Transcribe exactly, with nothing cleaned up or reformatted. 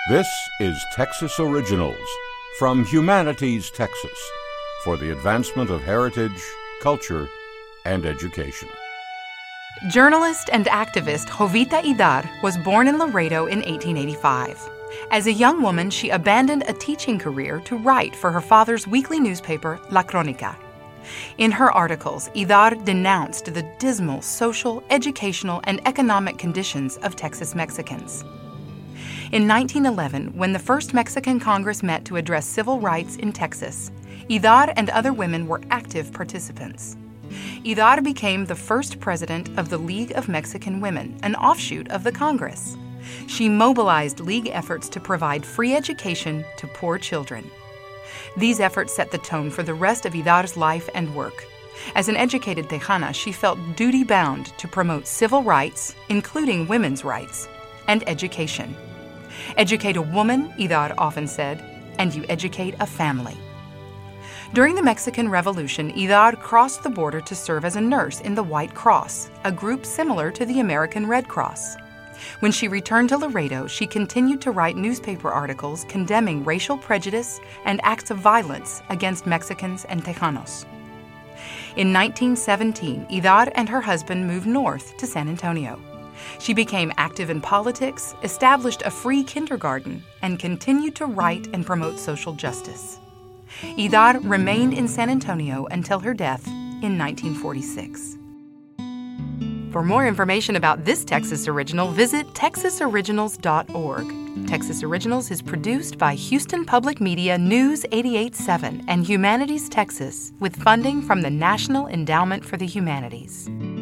This is Texas Originals from Humanities Texas for the advancement of heritage, culture, and education. Journalist and activist Jovita Idar was born in Laredo in eighteen eighty-five. As a young woman, she abandoned a teaching career to write for her father's weekly newspaper, La Crónica. In her articles, Idar denounced the dismal social, educational, and economic conditions of Texas Mexicans. In nineteen eleven, when the first Mexican Congress met to address civil rights in Texas, Idar and other women were active participants. Idar became the first president of the League of Mexican Women, an offshoot of the Congress. She mobilized League efforts to provide free education to poor children. These efforts set the tone for the rest of Idar's life and work. As an educated Tejana, she felt duty-bound to promote civil rights, including women's rights, and education. Educate a woman, Idar often said, and you educate a family. During the Mexican Revolution, Idar crossed the border to serve as a nurse in the White Cross, a group similar to the American Red Cross. When she returned to Laredo, she continued to write newspaper articles condemning racial prejudice and acts of violence against Mexicans and Tejanos. In nineteen seventeen, Idar and her husband moved north to San Antonio. She became active in politics, established a free kindergarten, and continued to write and promote social justice. Idar remained in San Antonio until her death in nineteen forty-six. For more information about this Texas Original, visit texas originals dot org. Texas Originals is produced by Houston Public Media News eighty-eight point seven and Humanities Texas with funding from the National Endowment for the Humanities.